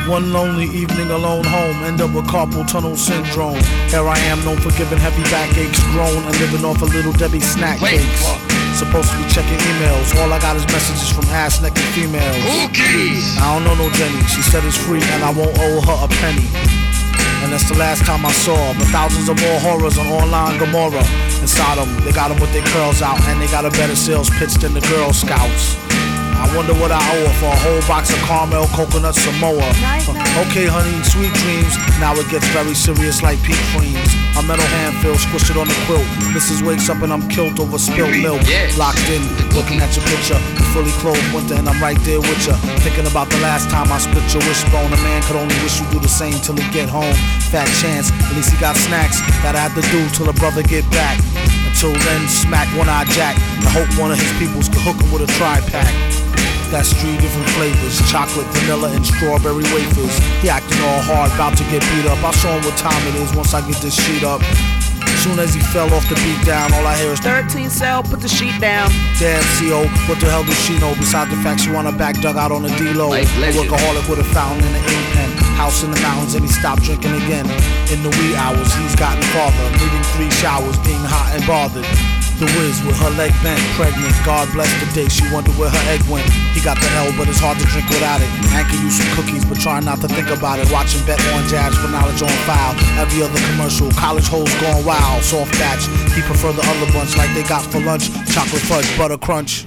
One lonely evening alone home, end up with carpal tunnel syndrome. Here I am, known for giving heavy backaches, grown and living off a Little Debbie snack cakes. Supposed to be checking emails, all I got is messages from ass-naked females. Cookies! I don't know no Jenny, she said it's free and I won't owe her a penny. And that's the last time I saw her, but thousands of more horrors on online Gomorrah. Inside them, they got them with their curls out, and they got a better sales pitch than the Girl Scouts. I wonder what I owe her for a whole box of caramel coconut Samoa. Okay, honey, sweet dreams. Now it gets very serious like peak creams. A metal hand feels squished it on the quilt. Mrs. wakes up and I'm killed over spilled milk. Locked in, looking at your picture. Fully clothed winter and I'm right there with ya. Thinking about the last time I split your wishbone. A man could only wish you do the same till he get home. Fat chance, at least he got snacks that I had to do till a brother get back. Until then, smack one-eyed Jack. I hope one of his peoples could hook him with a tri-pack. That's 3 different flavors, chocolate, vanilla, and strawberry wafers. He acting all hard, about to get beat up. I'll show him what time it is once I get this sheet up. Soon as he fell off the beat down, all I hear is 13 cell, put the sheet down. Damn CO, what the hell does she know? Besides the fact she want her back dug out on the D-Lo. A workaholic with a fountain and an ink pen. House in the mountains and he stopped drinking again. In the wee hours, he's gotten farther, needing 3 showers, being hot and bothered. The whiz with her leg bent, pregnant. God bless the day she wondered where her egg went. He got the L, but it's hard to drink without it. And can use some cookies, but try not to think about it. Watching Bet on Jazz for knowledge on file. Every other commercial, college hoes gone wild. Soft batch, he prefer the other bunch like they got for lunch. Chocolate fudge, butter crunch.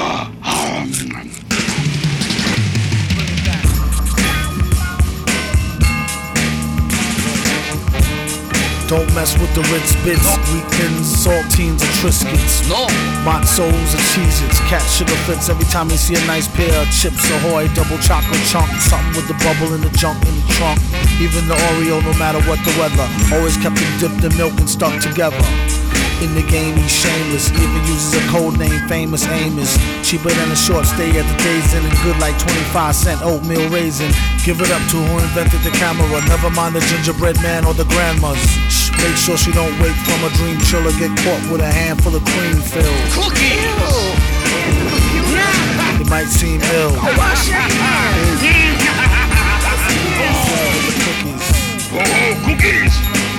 Don't mess with the Ritz bits, wheat thins, saltines, and Triscuits. No. Matzos and Cheez-Its, cat sugar fits every time you see a nice pair of Chips Ahoy, double chocolate chunk, something with the bubble in the junk in the trunk. Even the Oreo, no matter what the weather, always kept them dipped in milk and stuck together. In the game, he's shameless, even uses a code name, Famous Amos. Cheaper than a short stay at the Days Inn and good like 25-cent oatmeal raisin. Give it up to who invented the camera, never mind the gingerbread man or the grandmas. Shh, make sure she don't wake from a dream chill or get caught with a handful of cream filled. Cookies! It might seem ill. Wash your hands! Cookies. Oh, cookies!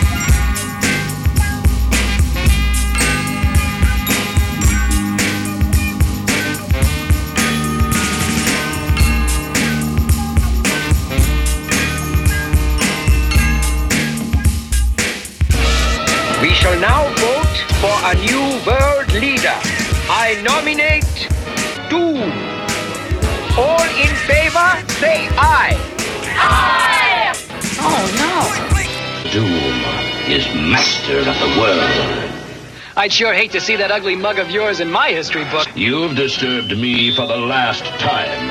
We shall now vote for a new world leader. I nominate Doom. All in favor, say aye. Aye! Oh no! Doom is master of the world. I'd sure hate to see that ugly mug of yours in my history book. You've disturbed me for the last time.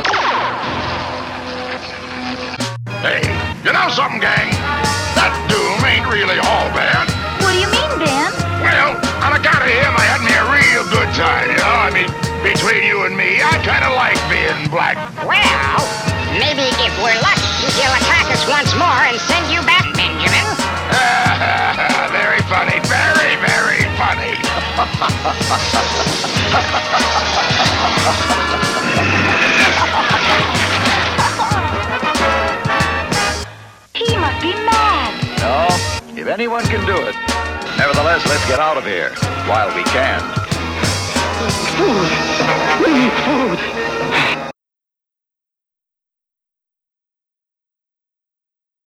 Hey, you know something, gang? That Doom ain't really all bad. What do you mean, Dan? Well, on account of him, I had me a real good time, you know? I mean, between you and me, I kind of like being black. Well, maybe if we're lucky, he'll attack us once more and send you back, Benjamin. Very funny, very, very funny. He must be mad. No, if anyone can do it. Nevertheless, let's get out of here while we can. Food. We need food.